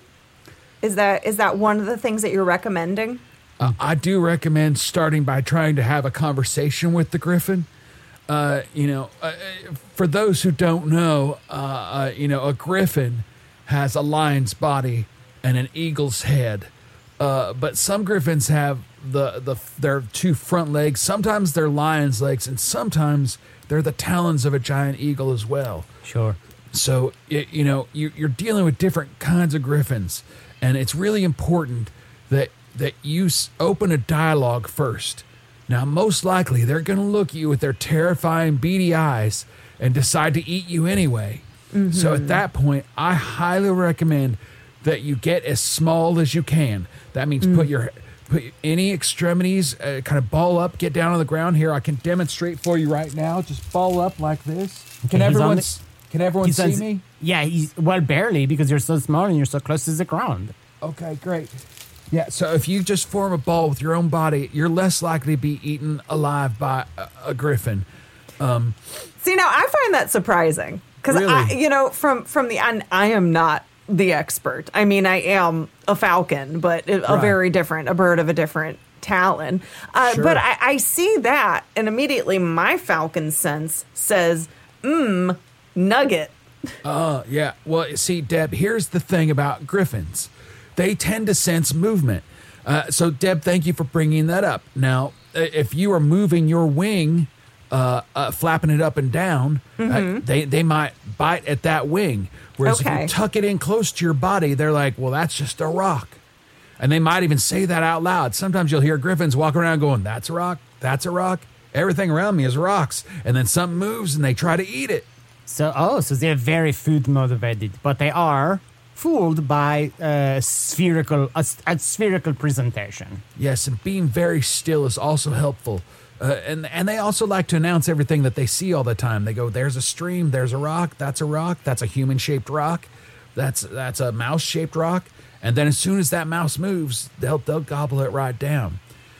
D: Is that is that one of the things that you're recommending?
F: Uh, I do recommend starting by trying to have a conversation with the griffin. Uh, you know, uh, for those who don't know, uh, uh, you know, a griffin has a lion's body and an eagle's head. Uh, but some griffins have the, the their two front legs. Sometimes they're lion's legs, and sometimes they're the talons of a giant eagle as well.
E: Sure.
F: So, you, you know, you, you're dealing with different kinds of griffins, and it's really important that that you s- open a dialogue first. Now, most likely, they're going to look at you with their terrifying, beady eyes and decide to eat you anyway. Mm-hmm. So at that point, I highly recommend that you get as small as you can. That means mm. put your put any extremities, uh, kind of ball up, get down on the ground. Here, I can demonstrate for you right now. Just ball up like this.
E: Okay,
F: can everyone
E: the,
F: can everyone see
E: says,
F: me?
E: Yeah, he's, well, barely, because you're so small and you're so close to the ground.
F: Okay, great. Yeah, so if you just form a ball with your own body, you're less likely to be eaten alive by a, a griffin. Um,
D: See, now I find that surprising because
F: really?
D: I, you know, from from the I, I am not the expert. I mean, I am a falcon, but a
F: Right.
D: very different, a bird of a different talon. Uh,
F: Sure.
D: But I, I see that, and immediately my falcon sense says, "Mmm, nugget."
F: Uh, yeah. Well, see, Deb, here's the thing about griffins. They tend to sense movement. Uh, so, Deb, thank you for bringing that up. Now, if you are moving your wing, uh, uh, flapping it up and down, mm-hmm. uh, they, they might bite at that wing. Whereas
D: Okay.
F: if you tuck it in close to your body, they're like, well, that's just a rock. And they might even say that out loud. Sometimes you'll hear griffins walk around going, that's a rock, that's a rock. Everything around me is rocks. And then something moves and they try to eat it.
E: So, oh, so they're very food motivated, but they are fooled by uh, spherical a, a spherical presentation.
F: Yes, and being very still is also helpful. Uh, and and they also like to announce everything that they see all the time. They go, there's a stream, there's a rock, that's a rock, that's a human-shaped rock, that's that's a mouse-shaped rock. And then as soon as that mouse moves, they'll they'll gobble it right down.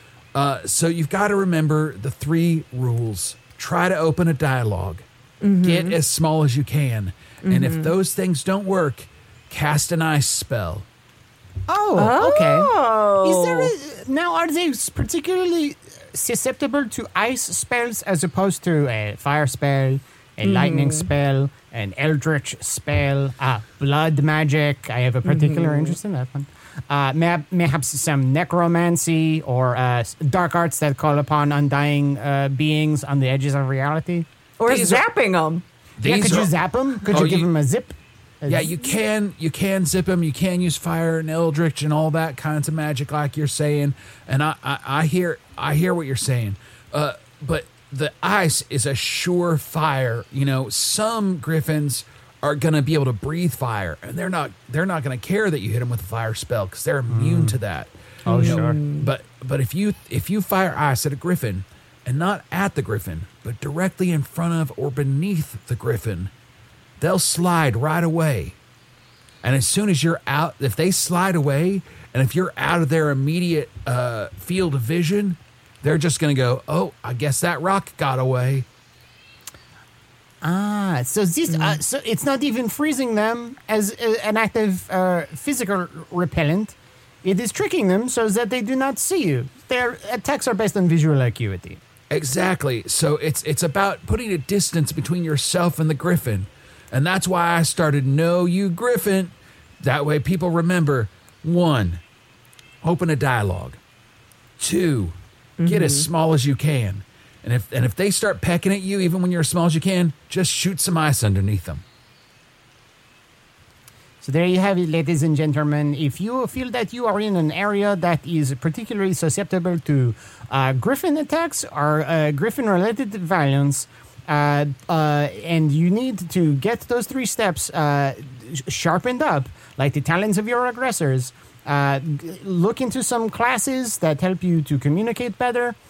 F: Uh, so you've got to remember the three rules. Try to open a dialogue. Mm-hmm. Get as small as you can. Mm-hmm. And if those things don't work, cast an ice spell.
E: Oh, okay. Is there a, now, are they particularly susceptible to ice spells as opposed to a fire spell, a mm. lightning spell, an eldritch spell, uh, blood magic? I have a particular mm-hmm. interest in that one. Uh, may, mayhaps some necromancy or uh, dark arts that call upon undying uh, beings on the edges of reality?
D: Or
F: These
D: zapping them.
E: Yeah, could
F: are,
E: you zap them? Could
F: oh,
E: you give
F: you,
E: them a zip? A
F: yeah,
E: z-
F: you can. You can zip them. You can use fire and eldritch and all that kinds of magic, like you're saying. And I, I, I hear, I hear what you're saying. Uh, but the ice is a sure fire. You know, some griffins are going to be able to breathe fire, and they're not. They're not going to care that you hit them with a fire spell because they're immune mm. to that.
E: Oh,
F: you know?
E: sure.
F: But but if you if you fire ice at a griffin, and not at the griffin, but directly in front of or beneath the griffin, they'll slide right away. And as soon as you're out, if they slide away, and if you're out of their immediate uh, field of vision, they're just going to go, oh, I guess that rock got away.
E: Ah, so this, uh, so it's not even freezing them as uh, an active uh, physical repellent. It is tricking them so that they do not see you. Their attacks are based on visual acuity.
F: Exactly. So it's it's about putting a distance between yourself and the griffin. And that's why I started Know You Griffin. That way people remember, one, open a dialogue. Two, mm-hmm. get as small as you can. And if and if they start pecking at you, even when you're as small as you can, just shoot some ice underneath them.
E: So there you have it, ladies and gentlemen. If you feel that you are in an area that is particularly susceptible to uh, griffin attacks or uh, griffin-related violence, uh, uh, and you need to get those three steps uh, sharpened up, like the talons of your aggressors, uh, look into some classes that help you to communicate better.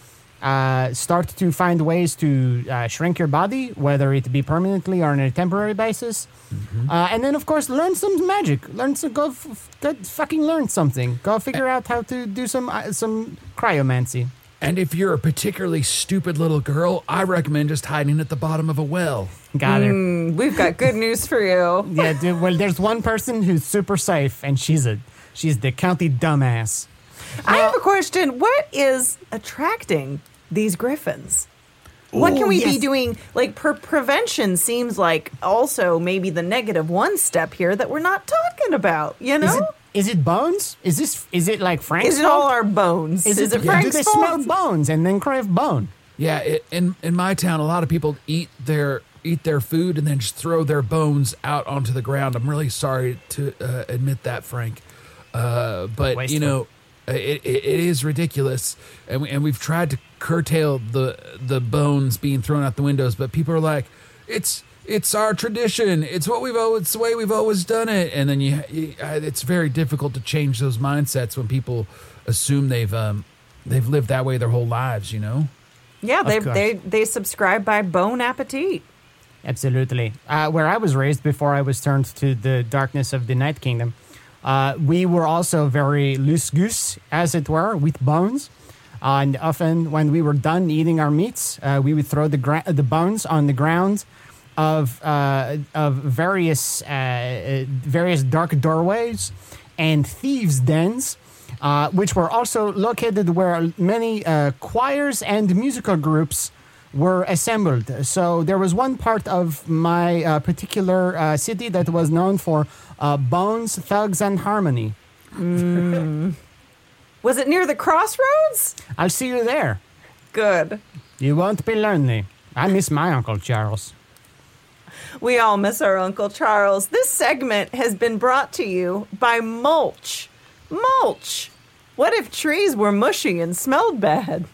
E: uh, start to find ways to uh, shrink your body, whether it be permanently or on a temporary basis. Mm-hmm. Uh, and then, of course, learn some magic. Learn some, go, f- go fucking learn something. Go figure out how to do some uh, some cryomancy.
F: And if you're a particularly stupid little girl, I recommend just hiding at the bottom of a well.
E: Got her.
D: Mm, we've got good news for you.
E: Yeah, dude, well, there's one person who's super safe, and she's a she's the county dumbass.
D: I have a question. What is attracting these griffins? What can we
E: yes.
D: be doing? Like, per prevention seems like also maybe the negative one step here that we're not talking about, you know?
E: Is it, is it bones? Is this is it like Frank's
D: Is it all our bones?
E: Is,
D: Is
E: it,
D: it Frank's
E: do they
D: fault?
E: smell bones and then crave bone?
F: Yeah, it, in in my town, a lot of people eat their eat their food and then just throw their bones out onto the ground. I'm really sorry to uh, admit that, Frank, uh, but
E: Wasteful.
F: you know, it, it it is ridiculous, and we, and we've tried to curtail the the bones being thrown out the windows, but people are like, it's it's our tradition, it's what we've always, it's the way we've always done it, and then you, you it's very difficult to change those mindsets when people assume they've um they've lived that way their whole lives, you know.
D: Yeah, they
E: course.
D: they they subscribe by Bon Appetit.
E: Absolutely. Uh, where I was raised before I was turned to the darkness of the Night Kingdom, uh, we were also very loose goose, as it were, with bones. Uh, and often when we were done eating our meats, uh, we would throw the gra- the bones on the ground of uh, of various uh, various dark doorways and thieves' dens, uh, which were also located where many uh, choirs and musical groups were assembled. So there was one part of my uh, particular uh, city that was known for uh, Bones, Thugs, and Harmony.
D: Mm. Was it near the crossroads?
E: I'll see you there.
D: Good.
E: You won't be lonely. I miss my Uncle Charles.
D: We all miss our Uncle Charles. This segment has been brought to you by Mulch. Mulch. What if trees were mushy and smelled bad?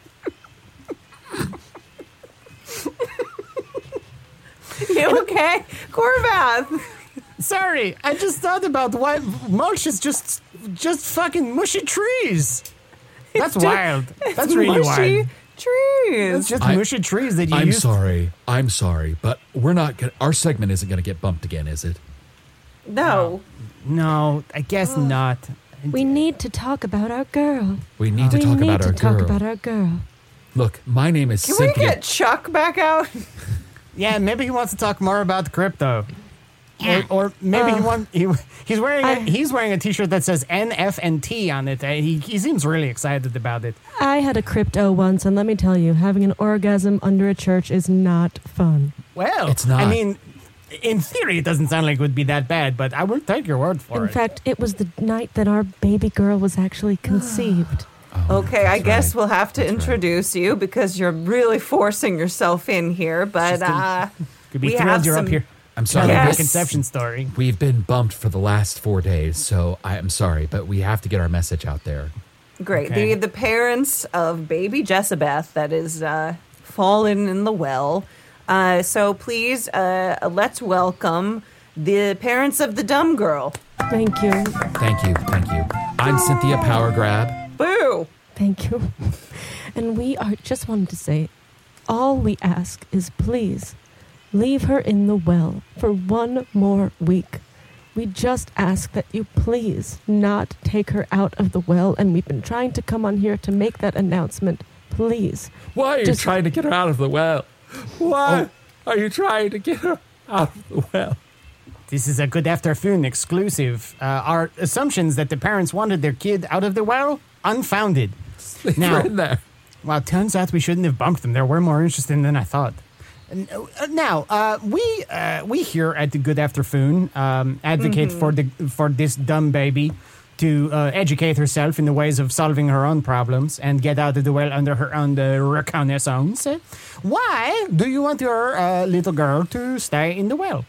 D: You okay? Corvath.
E: Sorry, I just thought about why mulch is just just fucking mushy trees. That's
D: It's
E: wild.
D: just-
E: That's
D: it's
E: really
D: mushy
E: wild.
D: trees.
E: It's just
F: I-
E: mushy trees that you
F: I'm
E: use.
F: sorry. I'm sorry, but we're not gonna, our segment isn't going to get bumped again, is it?
D: No.
E: No, I guess not.
H: We need to talk about our girl.
F: We need to
H: we
F: talk
H: need
F: about
H: to
F: our
H: talk
F: girl.
H: about our girl.
F: Look, my name is
D: Can
F: Cynthia.
D: we get Chuck back out?
E: Yeah, maybe he wants to talk more about crypto.
G: Yeah.
E: Or, or maybe he
H: Uh,
E: want he, he's wearing a,
H: I-
E: he's wearing a T-shirt that says N F and T on it. Uh, He he seems really excited about it.
H: I had a crypto once, and let me tell you, having an orgasm under a church is not fun.
E: Well,
F: It's not.
E: I mean, in theory, it doesn't sound like it would be that bad, but I will take your word for
H: In
E: it.
H: fact, it was the night that our baby girl was actually conceived.
D: Okay, I
F: That's
D: guess
F: right.
D: we'll have to
F: That's right.
D: introduce you because you're really forcing yourself in here. But
E: Just a-
D: uh,
E: Could be
D: we
E: thrilled
D: have
E: you're
D: some-
E: up here.
F: I'm
E: Telling
F: sorry.
E: your
D: Yes.
E: conception story.
F: We've been bumped for the last four days, so I am sorry, but we have to get our message out there.
D: Great.
E: Okay.
D: The the parents of baby Jessabeth that is uh, fallen in the well. Uh, so please, uh, let's welcome the parents of the dumb girl.
H: Thank you.
F: Thank you, thank you. I'm Cynthia Power Grab.
D: Boo!
H: Thank you. And we are just wanted to say, all we ask is please leave her in the well for one more week. We just ask that you please not take her out of the well, and we've been trying to come on here to make that announcement. Please.
F: Why are you
H: Just-
F: trying to get her out of the well? Why are you trying to get her out of the well?
E: This is a Good Afternoon exclusive. Uh, our assumptions that the parents wanted their kid out of the well, unfounded.
F: Leave
E: Now-
F: her in there.
E: Well, it turns out we shouldn't have bumped them. They were more interesting than I thought. N- uh, Now, uh, we uh, we here at the Good Afternoon um, advocate for the for this dumb baby to uh, educate herself in the ways of solving her own problems and get out of the well under her own uh, reconnaissance. Why do you want your uh, little girl to stay in the well?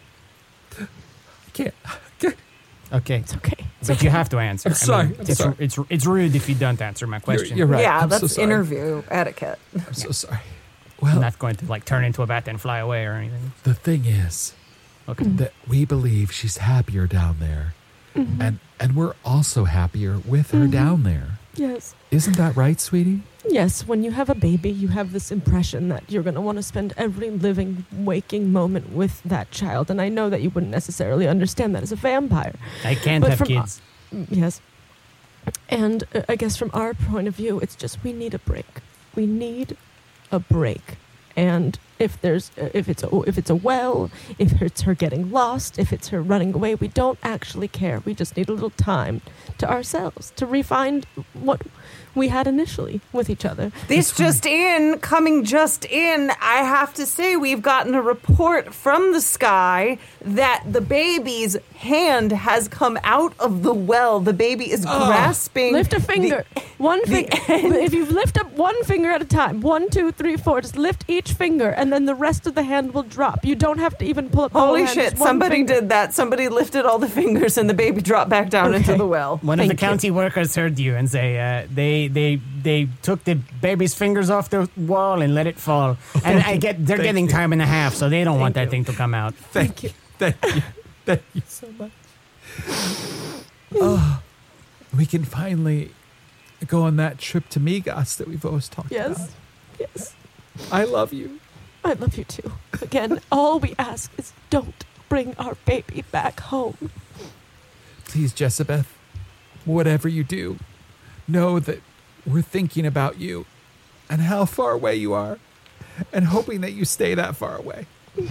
F: Can't.
E: Okay,
H: It's okay. It's
E: but
H: okay.
E: you have to answer.
F: I'm sorry, I'm
E: it's,
F: sorry.
E: it's it's rude if you don't answer my question.
F: You're right.
D: Yeah,
F: I'm so
D: that's
F: sorry.
D: interview etiquette.
F: I'm so sorry.
E: I'm
F: Well,
E: not going to like turn into a bat and fly away or anything.
F: the thing is
E: Okay.
F: that we believe she's happier down there, and and we're also happier with her down there.
H: Yes.
F: Isn't that right, sweetie?
H: Yes, when you have a baby, you have this impression that you're going to want to spend every living, waking moment with that child. And I know that you wouldn't necessarily understand that as a vampire.
E: I can't
H: But
E: have
H: from-
E: kids.
H: Yes. And uh, I guess from our point of view, it's just we need a break. We need a break. And if there's uh, if it's a, if it's a well, if it's her getting lost, if it's her running away, we don't actually care. We just need a little time to ourselves to refine what we had initially with each other.
D: This just in, coming just in, I have to say we've gotten a report from the sky that the baby's hand has come out of the well. The baby is grasping.
H: Lift a finger.
D: the-
H: one
D: the
H: finger.
D: end.
H: If you lift up one finger at a time, one, two, three, four, just lift each finger, and then the rest of the hand will drop. You don't have to even pull up the whole
D: Holy
H: hand,
D: shit,
H: just one
D: somebody
H: finger.
D: did that. Somebody lifted all the fingers and the baby dropped back down into
H: Okay.
D: the well.
E: One of
H: Thank
E: the
H: you.
E: county workers heard you and say uh, they they they took the baby's fingers off the wall and let it fall. And I get they're
F: Thank
E: getting
F: you.
E: time and a half, so they don't want that
H: Thank
E: thing to come out.
F: Thank you. Thank you. Thank you so much. Oh, we can finally go on that trip to Migos that we've always talked about.
H: Yes. Yes.
F: I love you.
H: I love you too. Again, all we ask is don't bring our baby back home.
F: Please, Jessabeth, whatever you do, know that we're thinking about you and how far away you are and hoping that you stay that far away.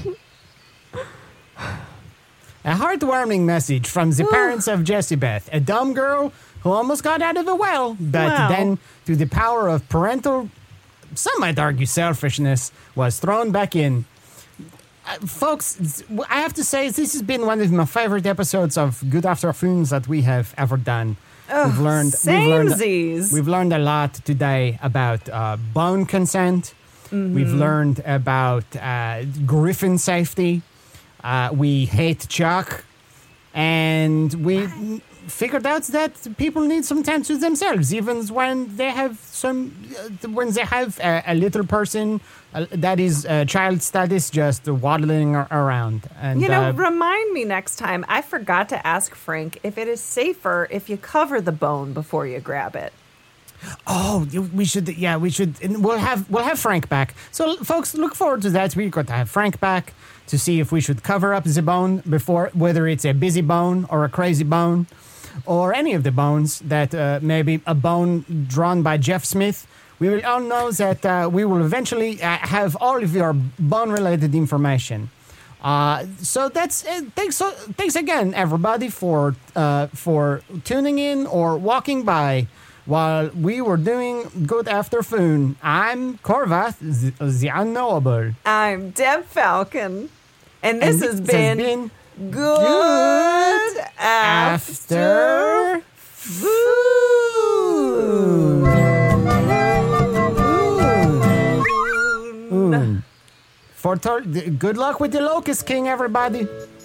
E: A heartwarming message from the parents of Jessie Beth, a dumb girl who almost got out of the well, but
D: Wow.
E: then, through the power of parental, some might argue selfishness, was thrown back in. Uh, folks, I have to say, this has been one of my favorite episodes of Good Afternoons that we have ever done. we've learned, we've learned,
D: Samesies.
E: we've learned a lot today about uh, bone consent. We've learned about uh, griffin safety. Uh, we hate Chuck, and we figured out that people need some time to themselves, even when they have some, uh, when they have a, a little person uh, that is uh, child status just waddling ar- around. And
D: You know,
E: uh,
D: remind me next time. I forgot to ask Frank if it is safer if you cover the bone before you grab it.
E: oh, you- we should, yeah, we should. And we'll have we'll have Frank back. So, folks, look forward to that. We're going to have Frank back to see if we should cover up the bone before, whether it's a busy bone or a crazy bone, or any of the bones that uh, maybe a bone drawn by Jeff Smith. We will all know that uh, we will eventually uh, have all of your bone-related information. Uh, so that's uh, thanks. So, thanks again, everybody, for uh, for tuning in or walking by while we were doing Good Afternoon. I'm Corvath, the, the unknowable.
D: I'm Deb Falcon, and this
E: And
D: has
E: this
D: been,
E: been
D: Good After
E: After
D: Food.
E: Food. For tor- good luck with the Locust King, everybody.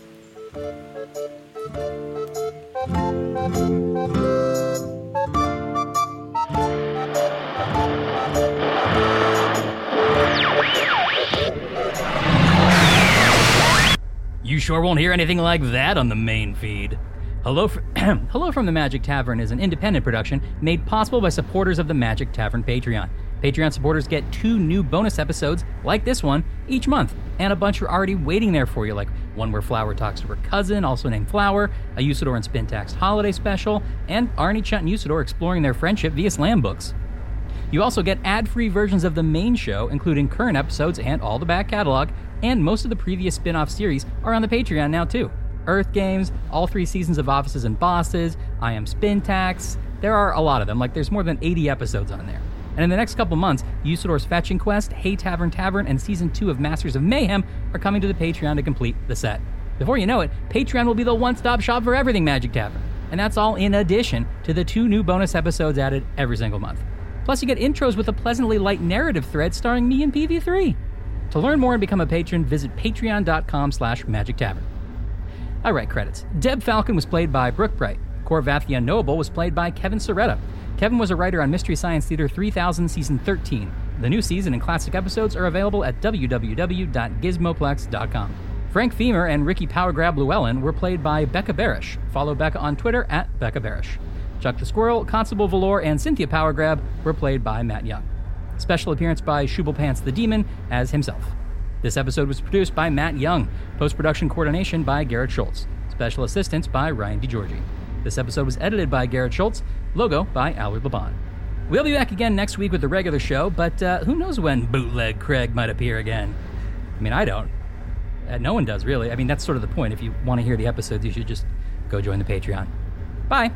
C: You sure won't hear anything like that on the main feed. Hello, fr- Hello from the Magic Tavern is an independent production made possible by supporters of the Magic Tavern Patreon. Patreon supporters get two new bonus episodes, like this one, each month, and a bunch are already waiting there for you, like one where Flower talks to her cousin, also named Flower, a Usador and Spintax holiday special, and Arnie, Chunt, and Usador exploring their friendship via slam books. You also get ad-free versions of the main show, including current episodes and all the back catalog, and most of the previous spin-off series are on the Patreon now too. Earth Games, all three seasons of Offices and Bosses, I Am Spintax. There are a lot of them, like there's more than eighty episodes on there. And in the next couple months, Usador's Fetching Quest, Hey Tavern Tavern, and Season two of Masters of Mayhem are coming to the Patreon to complete the set. Before you know it, Patreon will be the one-stop shop for everything Magic Tavern. And that's all in addition to the two new bonus episodes added every single month. Plus, you get intros with a pleasantly light narrative thread starring me and P V three. To learn more and become a patron, visit patreon.com slash magic tavern. All right, credits. Deb Falcon was played by Brooke Bright. Corvath the Unknowable was played by Kevin Soretta. Kevin was a writer on Mystery Science Theater three thousand Season thirteen. The new season and classic episodes are available at w w w dot gizmoplex dot com. Frank Femur and Ricky Powergrab Llewellyn were played by Becca Barish. Follow Becca on Twitter at Becca Barish. Chuck the Squirrel, Constable Valor, and Cynthia Powergrab were played by Matt Young. Special appearance by Shubelpants the Demon as himself. This episode was produced by Matt Young. Post-production coordination by Garrett Schultz. Special assistance by Ryan DiGiorgi. This episode was edited by Garrett Schultz. Logo by Allard Laban. We'll be back again next week with the regular show, but uh, who knows when Bootleg Craig might appear again. I mean, I don't. Uh, no one does, really. I mean, that's sort of the point. If you want to hear the episodes, you should just go join the Patreon. Bye.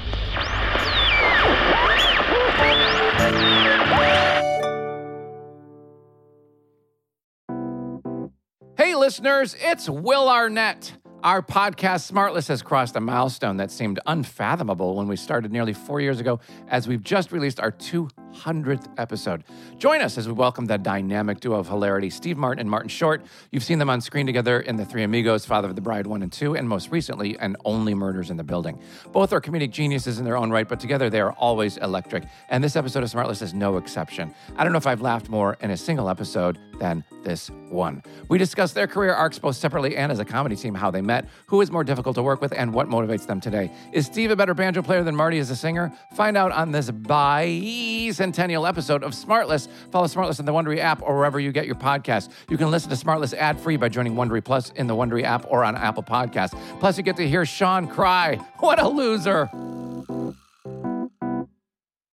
I: Hey, listeners, it's Will Arnett. Our podcast, Smartless, has crossed a milestone that seemed unfathomable when we started nearly four years ago, as we've just released our two hundredth episode. Join us as we welcome the dynamic duo of hilarity, Steve Martin and Martin Short. You've seen them on screen together in The Three Amigos, Father of the Bride one and two, and most recently, in Only Murders in the Building. Both are comedic geniuses in their own right, but together they are always electric. And this episode of Smartless is no exception. I don't know if I've laughed more in a single episode than this one. We discuss their career arcs both separately and as a comedy team, how they met, who is more difficult to work with, and what motivates them today. Is Steve a better banjo player than Marty as a singer? Find out on this bicentennial episode of Smartless. Follow Smartless in the Wondery app or wherever you get your podcasts. You can listen to Smartless ad-free by joining Wondery Plus in the Wondery app or on Apple Podcasts. Plus, you get to hear Sean cry. What a loser.